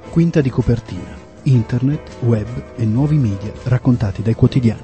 Quinta di copertina, internet, web e nuovi media raccontati dai quotidiani.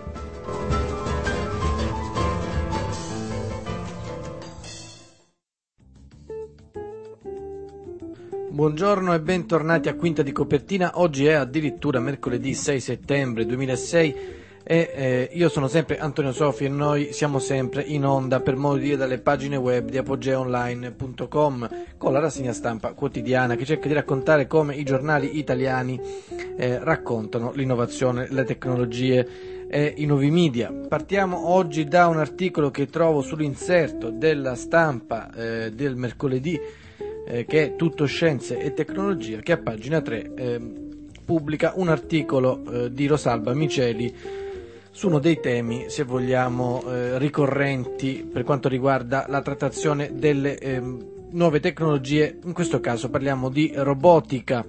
Buongiorno e bentornati a Quinta di copertina. Oggi è addirittura mercoledì 6 settembre 2006 e io sono sempre Antonio Sofi e noi siamo sempre in onda per modo di dire dalle pagine web di apogeaonline.com con la rassegna stampa quotidiana che cerca di raccontare come i giornali italiani raccontano l'innovazione, le tecnologie e i nuovi media. Partiamo oggi da un articolo che trovo sull'inserto della stampa del mercoledì che è Tutto Scienze e Tecnologia, che a pagina 3 pubblica un articolo di Rosalba Miceli su uno dei temi, se vogliamo, ricorrenti per quanto riguarda la trattazione delle nuove tecnologie. In questo caso parliamo di robotica.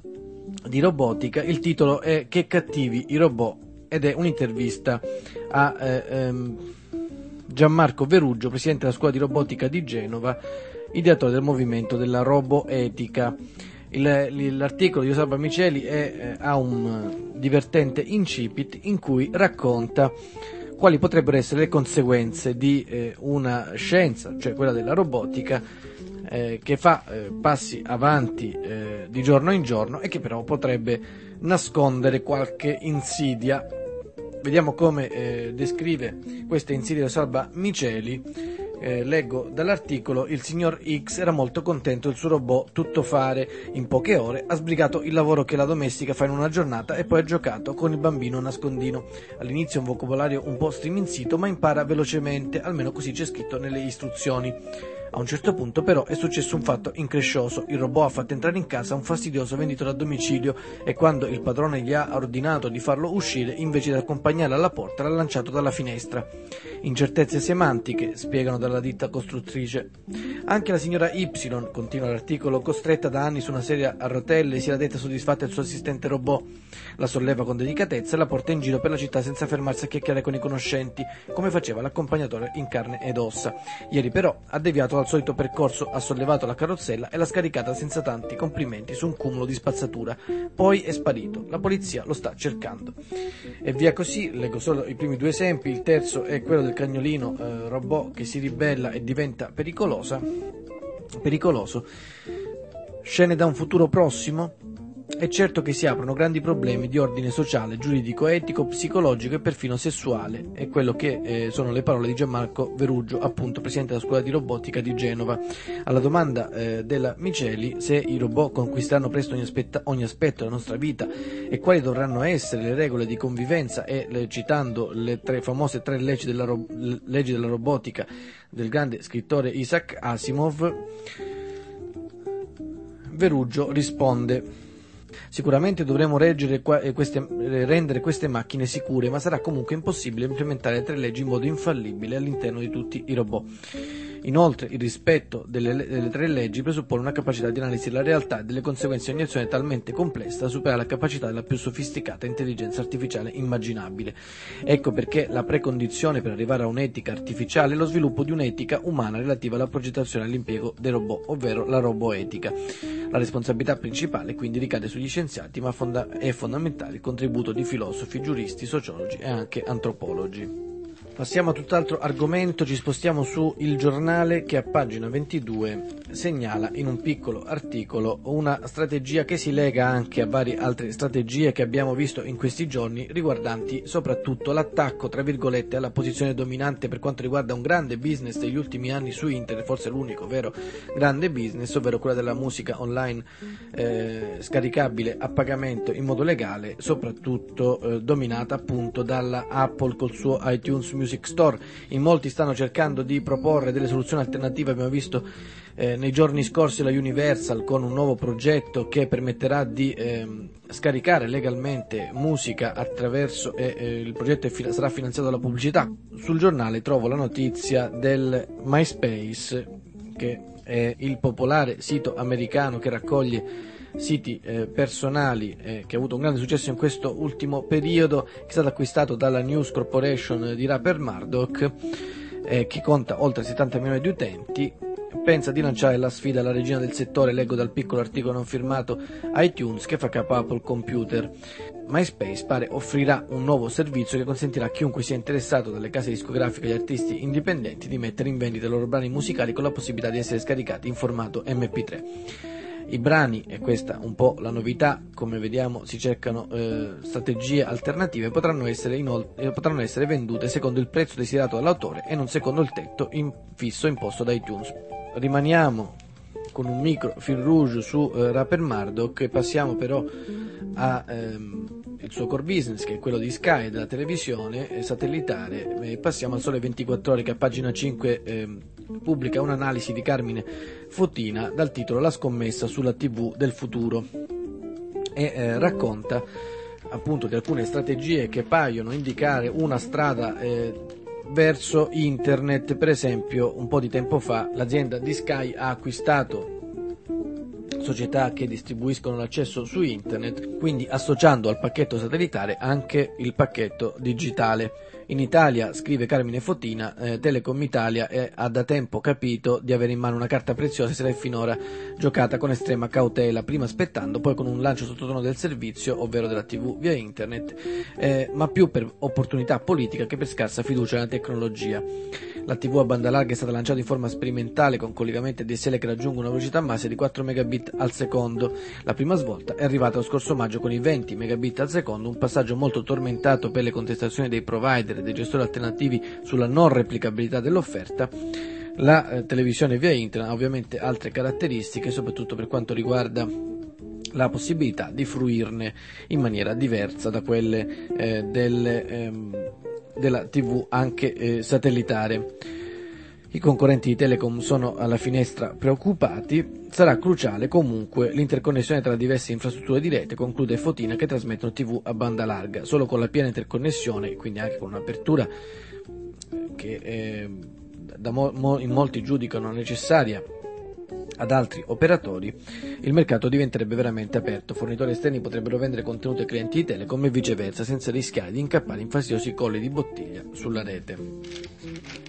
Il titolo è Che cattivi i robot ed è un'intervista a Gianmarco Verugio, presidente della Scuola di Robotica di Genova, ideatore del movimento della roboetica. L'articolo di Rosalba Miceli ha un divertente incipit in cui racconta quali potrebbero essere le conseguenze di una scienza, cioè quella della robotica, che fa passi avanti di giorno in giorno e che però potrebbe nascondere qualche insidia. Vediamo come descrive questa insidia Rosalba Miceli. Leggo dall'articolo: il signor X era molto contento del suo robot tutto fare. In poche ore ha sbrigato il lavoro che la domestica fa in una giornata e poi ha giocato con il bambino a nascondino. All'inizio è un vocabolario un po' striminzito, ma impara velocemente, almeno così c'è scritto nelle istruzioni. A un certo punto però è successo un fatto increscioso. Il robot ha fatto entrare in casa un fastidioso venditore a domicilio e quando il padrone gli ha ordinato di farlo uscire, invece di accompagnarlo alla porta l'ha lanciato dalla finestra. Incertezze semantiche, spiegano dalla ditta costruttrice. Anche la signora Y, continua l'articolo, costretta da anni su una sedia a rotelle, si era detta soddisfatta del suo assistente robot. La solleva con delicatezza e la porta in giro per la città senza fermarsi a chiacchierare con i conoscenti, come faceva l'accompagnatore in carne ed ossa. Ieri però ha deviato al solito percorso, ha sollevato la carrozzella e l'ha scaricata senza tanti complimenti su un cumulo di spazzatura. Poi è sparito. La polizia lo sta cercando. E via così. Leggo solo i primi due esempi. Il terzo è quello del cagnolino robot che si ribella e diventa pericoloso. Scene da un futuro prossimo? È certo che si aprono grandi problemi di ordine sociale, giuridico, etico, psicologico e perfino sessuale. È quello che sono le parole di Gianmarco Verugio, appunto presidente della Scuola di Robotica di Genova. Alla domanda della Miceli se i robot conquisteranno presto ogni aspetto della nostra vita e quali dovranno essere le regole di convivenza, e citando le famose tre leggi della robotica del grande scrittore Isaac Asimov, Verugio risponde: sicuramente dovremo rendere queste macchine sicure, ma sarà comunque impossibile implementare le tre leggi in modo infallibile all'interno di tutti i robot. Inoltre, il rispetto delle tre leggi presuppone una capacità di analisi della realtà e delle conseguenze di ogni azione talmente complessa da superare la capacità della più sofisticata intelligenza artificiale immaginabile. Ecco perché la precondizione per arrivare a un'etica artificiale è lo sviluppo di un'etica umana relativa alla progettazione e all'impiego dei robot, ovvero la roboetica. La responsabilità principale quindi ricade sugli scienziati, ma è fondamentale il contributo di filosofi, giuristi, sociologi e anche antropologi. Passiamo a tutt'altro argomento, ci spostiamo su Il Giornale che a pagina 22 segnala in un piccolo articolo una strategia che si lega anche a varie altre strategie che abbiamo visto in questi giorni, riguardanti soprattutto l'attacco, tra virgolette, alla posizione dominante per quanto riguarda un grande business degli ultimi anni su internet, forse l'unico vero grande business, ovvero quella della musica online scaricabile a pagamento in modo legale, soprattutto dominata appunto dalla Apple col suo iTunes Music Store. In molti stanno cercando di proporre delle soluzioni alternative. Abbiamo visto nei giorni scorsi la Universal con un nuovo progetto che permetterà di scaricare legalmente musica attraverso il progetto sarà finanziato dalla pubblicità. Sul giornale trovo la notizia del MySpace, che è il popolare sito americano che raccoglie siti personali che ha avuto un grande successo in questo ultimo periodo, che è stato acquistato dalla News Corporation di Rupert Murdoch, che conta oltre 70 milioni di utenti. pensa di lanciare la sfida alla regina del settore, leggo dal piccolo articolo non firmato iTunes che fa capo a Apple Computer. MySpace pare offrirà un nuovo servizio che consentirà a chiunque sia interessato, dalle case discografiche agli artisti indipendenti, di mettere in vendita i loro brani musicali con la possibilità di essere scaricati in formato MP3. I brani, e questa un po' la novità, come vediamo si cercano strategie alternative, potranno essere vendute secondo il prezzo desiderato dall'autore e non secondo il tetto fisso imposto da iTunes. Rimaniamo con un micro fil rouge su Rupert Murdoch e passiamo però a il suo core business, che è quello di Sky, della televisione satellitare. Passiamo al Sole 24 Ore, che a pagina 5 pubblica un'analisi di Carmine Fotina dal titolo La scommessa sulla TV del futuro e racconta appunto di alcune strategie che paiono indicare una strada verso internet. Per esempio, un po' di tempo fa l'azienda di Sky ha acquistato società che distribuiscono l'accesso su internet, quindi associando al pacchetto satellitare anche il pacchetto digitale. In Italia, scrive Carmine Fotina, Telecom Italia ha da tempo capito di avere in mano una carta preziosa e se l'è finora giocata con estrema cautela, prima aspettando, poi con un lancio sottotono del servizio, ovvero della TV via internet, ma più per opportunità politica che per scarsa fiducia nella tecnologia. La TV a banda larga è stata lanciata in forma sperimentale con collegamenti DSL che raggiungono una velocità massima di 4 megabit al secondo. La prima svolta è arrivata lo scorso maggio con i 20 megabit al secondo, un passaggio molto tormentato per le contestazioni dei provider e dei gestori alternativi sulla non replicabilità dell'offerta. La televisione via internet ha ovviamente altre caratteristiche, soprattutto per quanto riguarda la possibilità di fruirne in maniera diversa da quelle della TV anche satellitare. I concorrenti di Telecom sono alla finestra preoccupati. Sarà cruciale comunque l'interconnessione tra diverse infrastrutture di rete, conclude Fotina, che trasmettono TV a banda larga. Solo con la piena interconnessione, quindi anche con un'apertura che in molti giudicano necessaria ad altri operatori, il mercato diventerebbe veramente aperto. Fornitori esterni potrebbero vendere contenuti ai clienti di Telecom e viceversa, senza rischiare di incappare in fastidiosi colli di bottiglia sulla rete.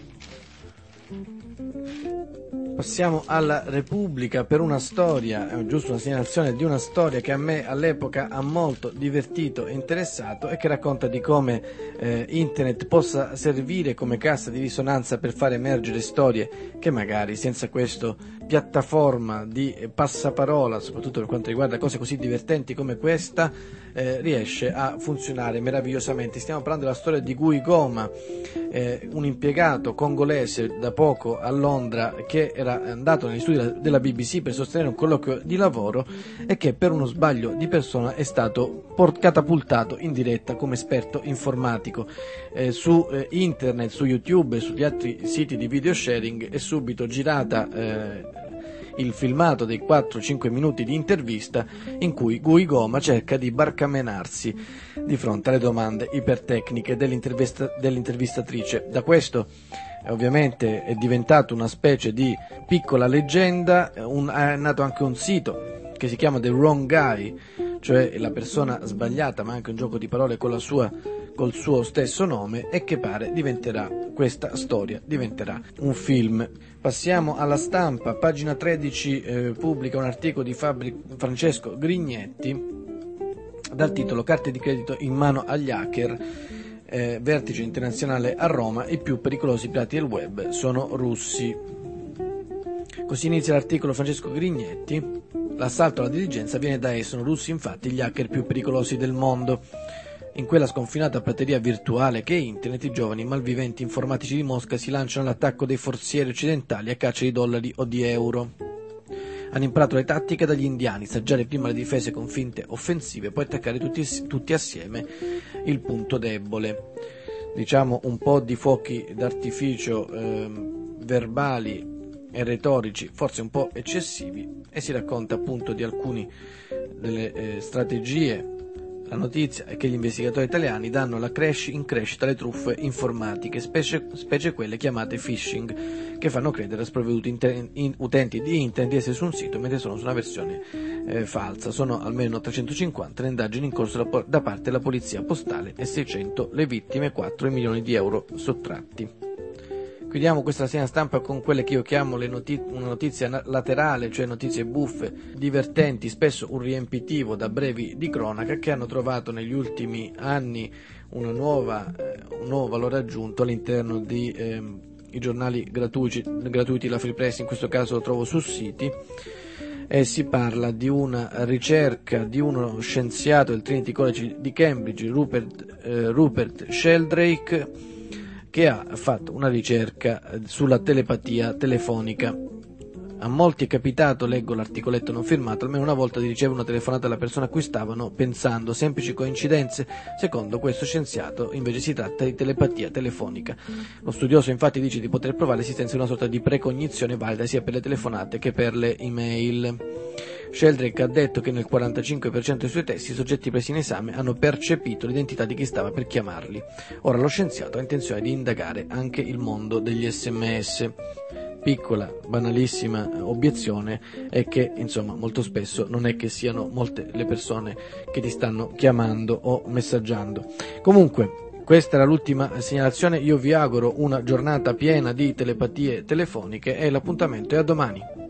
Passiamo alla Repubblica per una storia, è giusto una segnalazione di una storia che a me all'epoca ha molto divertito e interessato e che racconta di come internet possa servire come cassa di risonanza per far emergere storie che magari senza questa piattaforma di passaparola, soprattutto per quanto riguarda cose così divertenti come questa, riesce a funzionare meravigliosamente. Stiamo parlando della storia di Guy Goma, un impiegato congolese da poco a Londra che era andato negli studi della BBC per sostenere un colloquio di lavoro e che per uno sbaglio di persona è stato catapultato in diretta come esperto informatico su internet, su YouTube e sugli altri siti di video sharing. È subito girata il filmato dei 4-5 minuti di intervista in cui Guy Goma cerca di barcamenarsi di fronte alle domande ipertecniche dell'intervistatrice. Da questo ovviamente è diventato una specie di piccola leggenda, è nato anche un sito che si chiama The Wrong Guy, cioè la persona sbagliata, ma anche un gioco di parole col suo stesso nome, e che pare questa storia diventerà un film. Passiamo alla Stampa, pagina 13 pubblica un articolo di Francesco Grignetti dal titolo Carte di credito in mano agli hacker, vertice internazionale a Roma, i più pericolosi pirati del web sono russi. Così inizia l'articolo Francesco Grignetti. L'assalto alla diligenza viene da esso, sono russi infatti gli hacker più pericolosi del mondo. In quella sconfinata prateria virtuale che è internet, i giovani malviventi informatici di Mosca si lanciano all'attacco dei forzieri occidentali a caccia di dollari o di euro. Hanno imparato le tattiche dagli indiani, saggiare prima le difese con finte offensive, poi attaccare tutti assieme il punto debole. Diciamo un po' di fuochi d'artificio verbali e retorici, forse un po' eccessivi, e si racconta appunto di alcune delle strategie. La notizia è che gli investigatori italiani danno in crescita le truffe informatiche, specie quelle chiamate phishing, che fanno credere a sprovveduti utenti di internet di essere su un sito mentre sono su una versione falsa. Sono almeno 350 le indagini in corso da parte della polizia postale e 600 le vittime, 4 milioni di euro sottratti. Chiudiamo questa rassegna stampa con quelle che io chiamo una notizia laterale, cioè notizie buffe, divertenti, spesso un riempitivo da brevi di cronaca, che hanno trovato negli ultimi anni un nuovo valore aggiunto all'interno di i giornali gratuiti, la Free Press, in questo caso lo trovo su Siti, e si parla di una ricerca di uno scienziato del Trinity College di Cambridge, Rupert Sheldrake, che ha fatto una ricerca sulla telepatia telefonica. A molti è capitato, leggo l'articoletto non firmato, almeno una volta di ricevere una telefonata dalla persona a cui stavano pensando. Semplici coincidenze? Secondo questo scienziato invece si tratta di telepatia telefonica. Lo studioso infatti dice di poter provare l'esistenza di una sorta di precognizione valida sia per le telefonate che per le email. Sheldrake ha detto che nel 45% dei suoi testi i soggetti presi in esame hanno percepito l'identità di chi stava per chiamarli. Ora lo scienziato ha intenzione di indagare anche il mondo degli SMS. Piccola, banalissima obiezione è che, insomma, molto spesso non è che siano molte le persone che ti stanno chiamando o messaggiando. Comunque, questa era l'ultima segnalazione. Io vi auguro una giornata piena di telepatie telefoniche e l'appuntamento è a domani.